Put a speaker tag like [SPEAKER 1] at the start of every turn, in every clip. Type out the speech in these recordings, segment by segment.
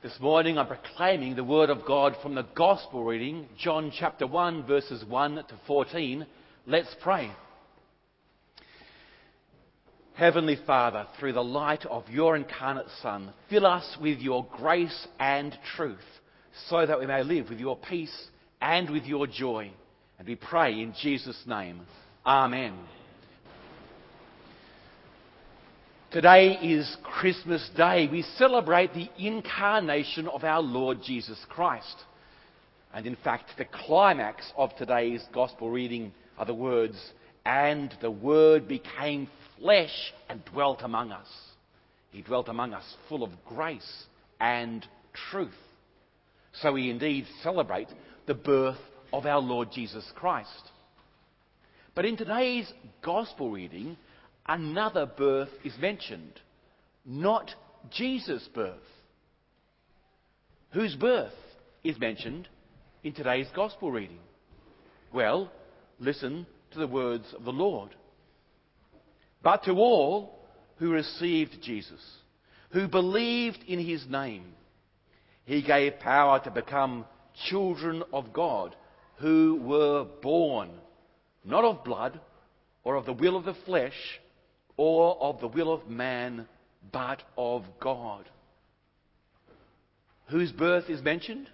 [SPEAKER 1] This morning I'm proclaiming the Word of God from the Gospel reading, John chapter 1 verses 1 to 14. Let's pray. Heavenly Father, through the light of your incarnate Son, fill us with your grace and truth, so that we may live with your peace and with your joy. And we pray in Jesus' name. Amen. Today is Christmas Day. We celebrate the incarnation of our Lord Jesus Christ. And in fact, the climax of today's Gospel reading are the words, "And the Word became flesh and dwelt among us." He dwelt among us full of grace and truth. So we indeed celebrate the birth of our Lord Jesus Christ. But in today's Gospel reading, another birth is mentioned, not Jesus' birth. Whose birth is mentioned in today's Gospel reading? Well, listen to the words of the Lord. "But to all who received Jesus, who believed in his name, he gave power to become children of God, who were born, not of blood, or of the will of the flesh, or of the will of man, but of God." Whose birth is mentioned?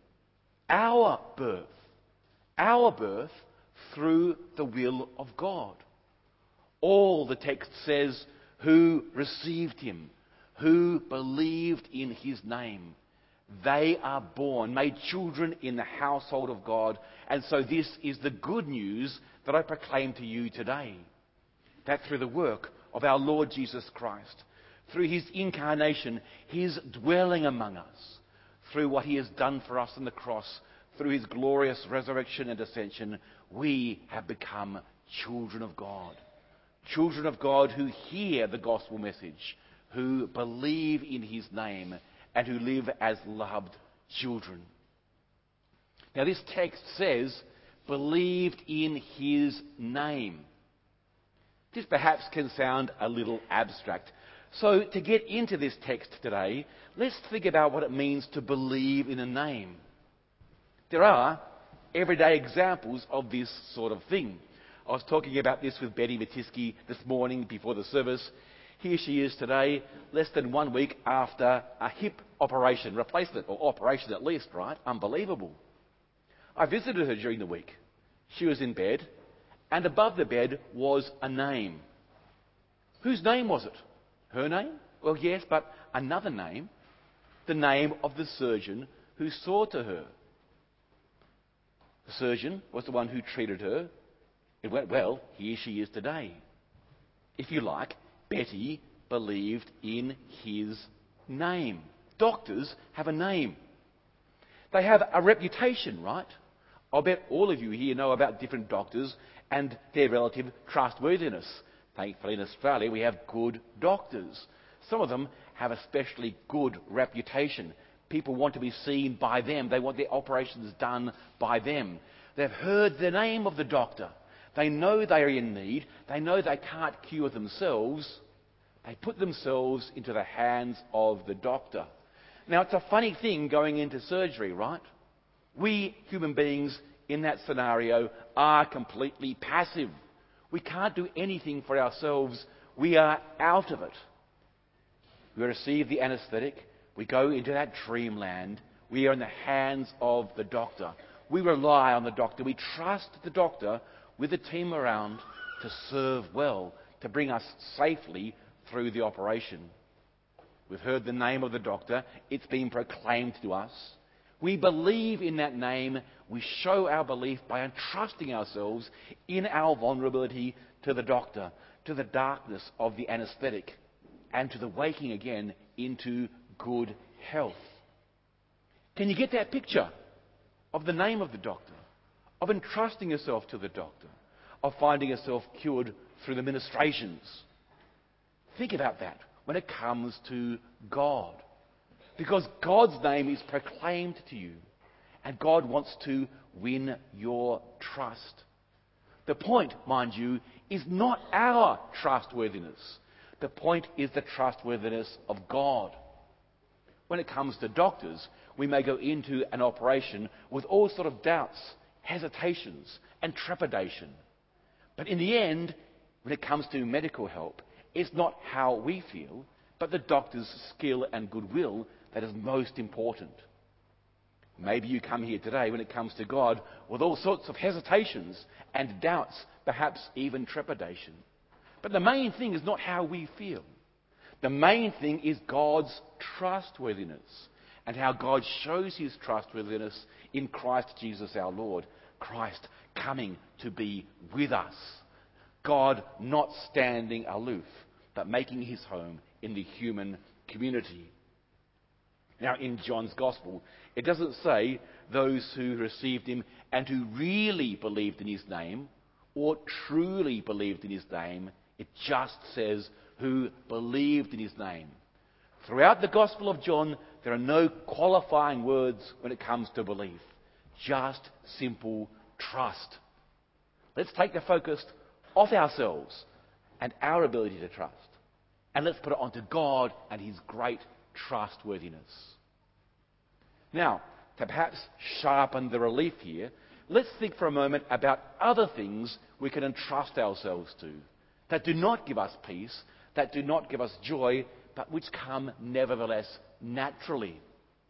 [SPEAKER 1] Our birth. Our birth through the will of God. All the text says, who received him, who believed in his name. They are born, made children in the household of God. And so this is the good news that I proclaim to you today. That through the work of our Lord Jesus Christ, through his incarnation, his dwelling among us, through what he has done for us on the cross, through his glorious resurrection and ascension, we have become children of God. Children of God who hear the gospel message, who believe in his name, and who live as loved children. Now this text says, believed in his name. This perhaps can sound a little abstract. So to get into this text today, let's think about what it means to believe in a name. There are everyday examples of this sort of thing. I was talking about this with Betty Matisky this morning before the service. Here she is today, less than 1 week after a hip operation, replacement, or operation at least, right? Unbelievable. I visited her during the week. She was in bed, and above the bed was a name. Whose name was it? Her name? Well, yes, but another name. The name of the surgeon who saw to her. The surgeon was the one who treated her. It went well. Here she is today. If you like, Betty believed in his name. Doctors have a name. They have a reputation, right? I'll bet all of you here know about different doctors and their relative trustworthiness. Thankfully in Australia we have good doctors. Some of them have a especially good reputation. People want to be seen by them. They want their operations done by them. They've heard the name of the doctor. They know they are in need. They know they can't cure themselves. They put themselves into the hands of the doctor. Now it's a funny thing going into surgery, right? We human beings in that scenario are completely passive. We can't do anything for ourselves. We are out of it. We receive the anaesthetic. We go into that dreamland. We are in the hands of the doctor. We rely on the doctor. We trust the doctor with a team around to serve well, to bring us safely through the operation. We've heard the name of the doctor. It's been proclaimed to us. We believe in that name. We show our belief by entrusting ourselves in our vulnerability to the doctor, to the darkness of the anaesthetic, and to the waking again into good health. Can you get that picture of the name of the doctor, of entrusting yourself to the doctor, of finding yourself cured through the ministrations? Think about that when it comes to God. Because God's name is proclaimed to you. And God wants to win your trust. The point, mind you, is not our trustworthiness. The point is the trustworthiness of God. When it comes to doctors, we may go into an operation with all sort of doubts, hesitations, and trepidation. But in the end, when it comes to medical help, it's not how we feel, but the doctor's skill and goodwill that is most important. Maybe you come here today when it comes to God with all sorts of hesitations and doubts, perhaps even trepidation. But the main thing is not how we feel. The main thing is God's trustworthiness and how God shows his trustworthiness in Christ Jesus our Lord. Christ coming to be with us. God not standing aloof, but making his home in the human community. Now, in John's Gospel, it doesn't say those who received him and who really believed in his name or truly believed in his name. It just says who believed in his name. Throughout the Gospel of John, there are no qualifying words when it comes to belief. Just simple trust. Let's take the focus off ourselves and our ability to trust, and let's put it onto God and his great trustworthiness. Now, to perhaps sharpen the relief here, let's think for a moment about other things we can entrust ourselves to that do not give us peace, that do not give us joy, but which come nevertheless naturally.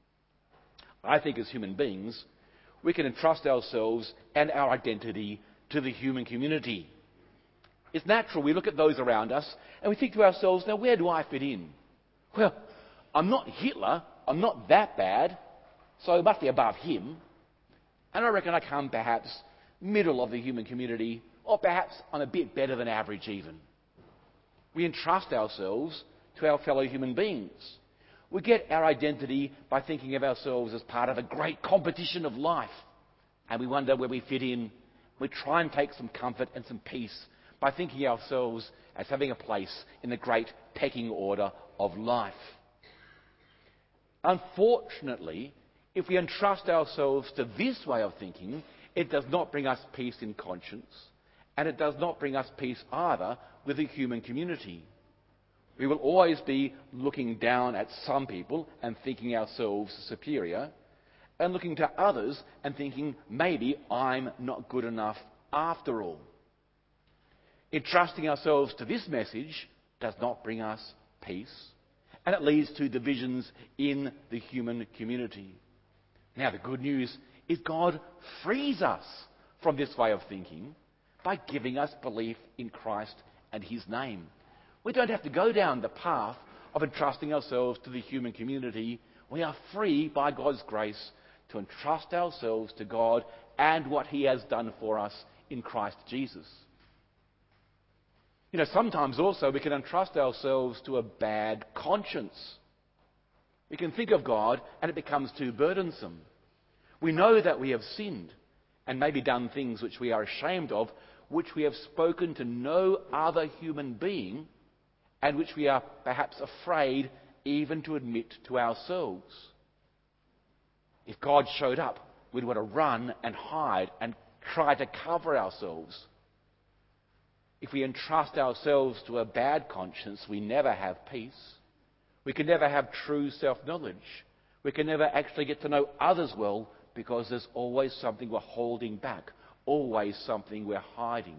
[SPEAKER 1] I think as human beings, we can entrust ourselves and our identity to the human community. It's natural. We look at those around us and we think to ourselves, now where do I fit in? Well, I'm not Hitler. I'm not that bad. So I must be above him. And I reckon I come perhaps middle of the human community, or perhaps I'm a bit better than average even. We entrust ourselves to our fellow human beings. We get our identity by thinking of ourselves as part of a great competition of life. And we wonder where we fit in. We try and take some comfort and some peace by thinking of ourselves as having a place in the great pecking order of life. Unfortunately, if we entrust ourselves to this way of thinking, it does not bring us peace in conscience, and it does not bring us peace either with the human community. We will always be looking down at some people and thinking ourselves superior, and looking to others and thinking, maybe I'm not good enough after all. Entrusting ourselves to this message does not bring us peace, and it leads to divisions in the human community. Now, the good news is God frees us from this way of thinking by giving us belief in Christ and his name. We don't have to go down the path of entrusting ourselves to the human community. We are free by God's grace to entrust ourselves to God and what he has done for us in Christ Jesus. You know, sometimes also we can entrust ourselves to a bad conscience. We can think of God and it becomes too burdensome. We know that we have sinned and maybe done things which we are ashamed of, which we have spoken to no other human being, and which we are perhaps afraid even to admit to ourselves. If God showed up, we'd want to run and hide and try to cover ourselves. If we entrust ourselves to a bad conscience, we never have peace. We can never have true self-knowledge. We can never actually get to know others well, because there's always something we're holding back, always something we're hiding.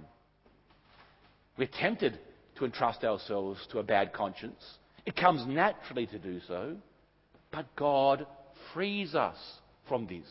[SPEAKER 1] We're tempted to entrust ourselves to a bad conscience. It comes naturally to do so, but God frees us from this.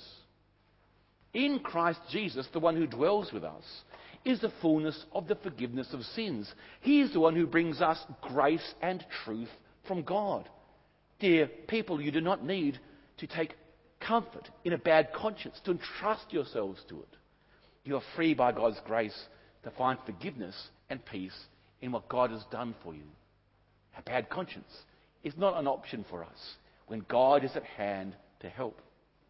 [SPEAKER 1] In Christ Jesus, the one who dwells with us, is the fullness of the forgiveness of sins. He is the one who brings us grace and truth from God. Dear people, you do not need to take comfort in a bad conscience, to entrust yourselves to it. You are free by God's grace to find forgiveness and peace in what God has done for you. A bad conscience is not an option for us when God is at hand to help.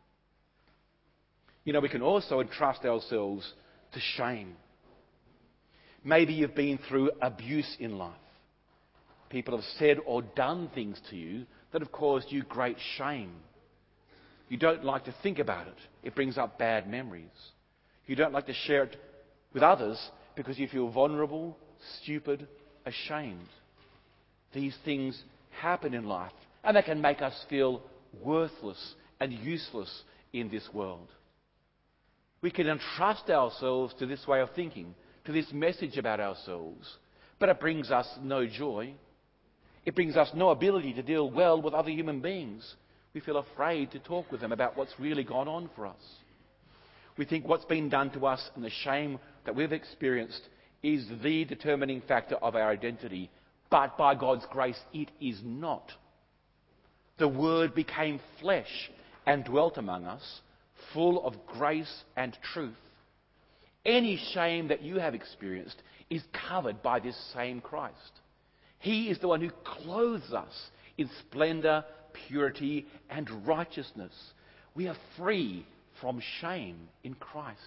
[SPEAKER 1] You know, we can also entrust ourselves to shame. Maybe you've been through abuse in life. People have said or done things to you that have caused you great shame. You don't like to think about it. It brings up bad memories. You don't like to share it with others because you feel vulnerable, stupid, ashamed. These things happen in life, and they can make us feel worthless and useless in this world. We can entrust ourselves to this way of thinking, to this message about ourselves, but it brings us no joy. It brings us no ability to deal well with other human beings. We feel afraid to talk with them about what's really gone on for us. We think what's been done to us and the shame that we've experienced is the determining factor of our identity. But by God's grace, it is not. The Word became flesh and dwelt among us, full of grace and truth. Any shame that you have experienced is covered by this same Christ. He is the one who clothes us in splendour, purity, and righteousness. We are free from shame in Christ.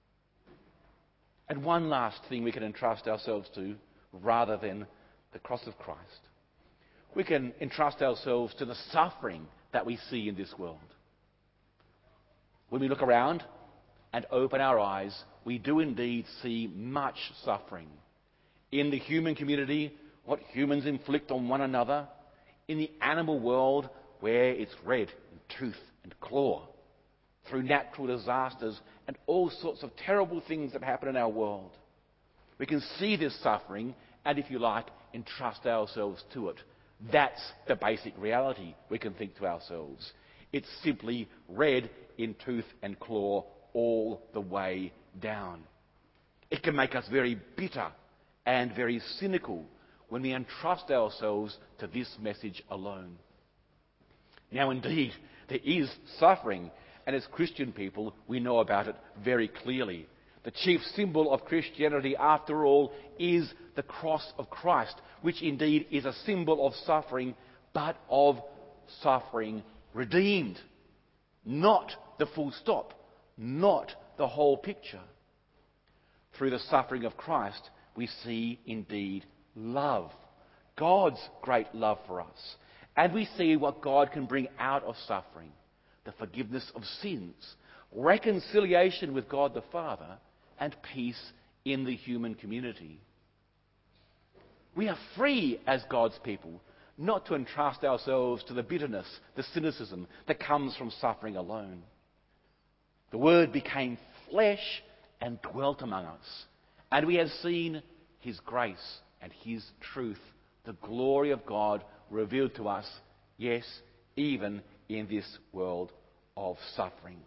[SPEAKER 1] And one last thing we can entrust ourselves to, rather than the cross of Christ. We can entrust ourselves to the suffering that we see in this world. When we look around and open our eyes, we do indeed see much suffering. In the human community, what humans inflict on one another. In the animal world, where it's red and tooth and claw. Through natural disasters and all sorts of terrible things that happen in our world. We can see this suffering and, if you like, entrust ourselves to it. That's the basic reality we can think to ourselves. It's simply red in tooth and claw all the way down. It can make us very bitter and very cynical when we entrust ourselves to this message alone. Now, indeed, there is suffering, and as Christian people, we know about it very clearly. The chief symbol of Christianity, after all, is the cross of Christ, which indeed is a symbol of suffering, but of suffering redeemed. Not the full stop, not the whole picture. Through the suffering of Christ, we see indeed love, God's great love for us. And we see what God can bring out of suffering. The forgiveness of sins, reconciliation with God the Father, and peace in the human community. We are free as God's people not to entrust ourselves to the bitterness, the cynicism that comes from suffering alone. The Word became flesh and dwelt among us, and we have seen His grace and His truth, the glory of God revealed to us, yes, even in this world of suffering.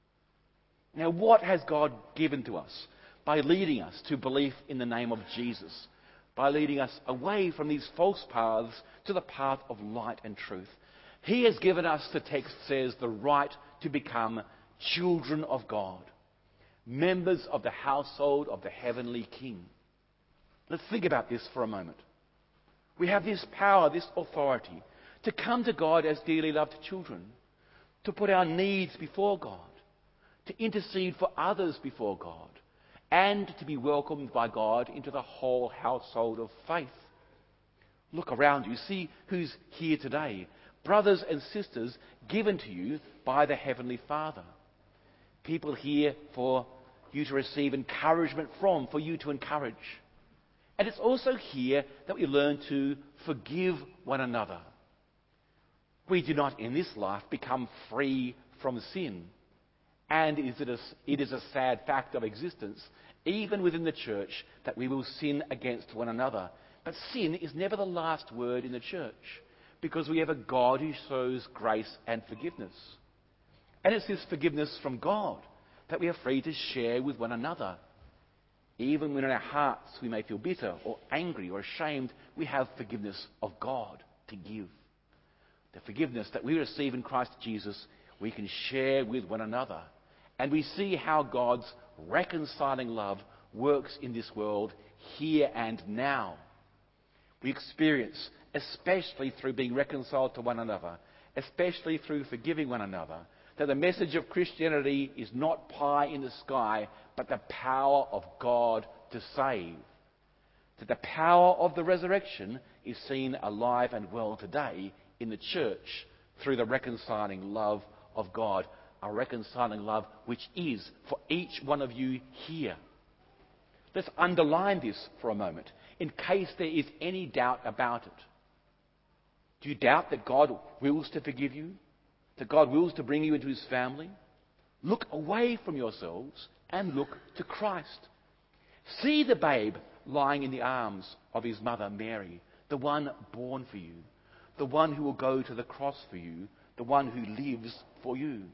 [SPEAKER 1] Now, what has God given to us by leading us to belief in the name of Jesus? By leading us away from these false paths to the path of light and truth. He has given us, the text says, the right to become children of God, members of the household of the heavenly King. Let's think about this for a moment. We have this power, this authority, to come to God as dearly loved children, to put our needs before God, to intercede for others before God, and to be welcomed by God into the whole household of faith. Look around you, see who's here today. Brothers and sisters given to you by the Heavenly Father. People here for you to receive encouragement from, for you to encourage. And it's also here that we learn to forgive one another. We do not in this life become free from sin. And it is a sad fact of existence, even within the church, that we will sin against one another. But sin is never the last word in the church, because we have a God who shows grace and forgiveness. And it's this forgiveness from God that we are free to share with one another. Even when in our hearts we may feel bitter or angry or ashamed, we have forgiveness of God to give. The forgiveness that we receive in Christ Jesus, we can share with one another. And we see how God's reconciling love works in this world here and now. We experience, especially through being reconciled to one another, especially through forgiving one another, that the message of Christianity is not pie in the sky, but the power of God to save. That the power of the resurrection is seen alive and well today in the church through the reconciling love of God. A reconciling love which is for each one of you here. Let's underline this for a moment, in case there is any doubt about it. Do you doubt that God wills to forgive you? that God wills to bring you into his family, look away from yourselves and look to Christ. See the babe lying in the arms of his mother Mary, the one born for you, the one who will go to the cross for you, the one who lives for you.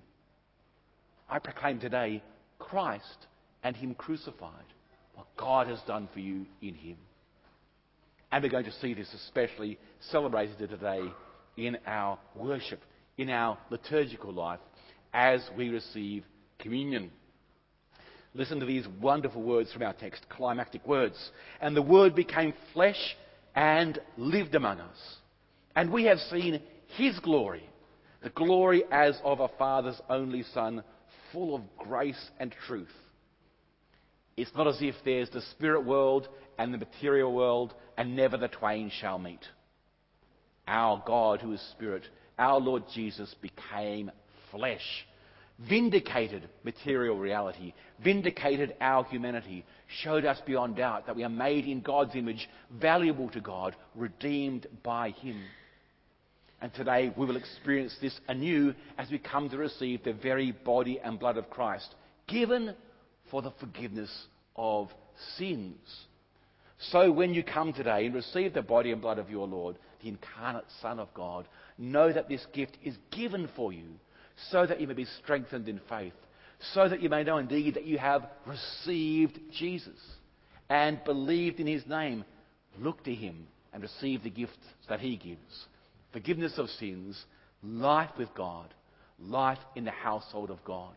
[SPEAKER 1] I proclaim today Christ and him crucified, what God has done for you in him. And we're going to see this especially celebrated today in our worship, in our liturgical life, as we receive communion. Listen to these wonderful words from our text, climactic words. And the Word became flesh and lived among us. And we have seen his glory, the glory as of a Father's only Son, full of grace and truth. It's not as if there's the spirit world and the material world, and never the twain shall meet. Our God, who is Spirit, our Lord Jesus, became flesh, vindicated material reality, vindicated our humanity, showed us beyond doubt that we are made in God's image, valuable to God, redeemed by him. And today we will experience this anew as we come to receive the very body and blood of Christ, given for the forgiveness of sins. So when you come today and receive the body and blood of your Lord, the incarnate Son of God, know that this gift is given for you so that you may be strengthened in faith, so that you may know indeed that you have received Jesus and believed in his name. Look to him and receive the gifts that he gives. Forgiveness of sins, life with God, life in the household of God.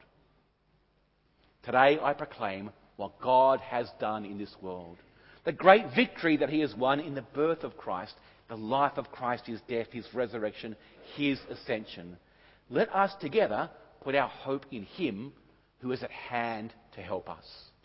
[SPEAKER 1] Today I proclaim what God has done in this world. The great victory that he has won in the birth of Christ, the life of Christ, his death, his resurrection, his ascension. Let us together put our hope in him who is at hand to help us.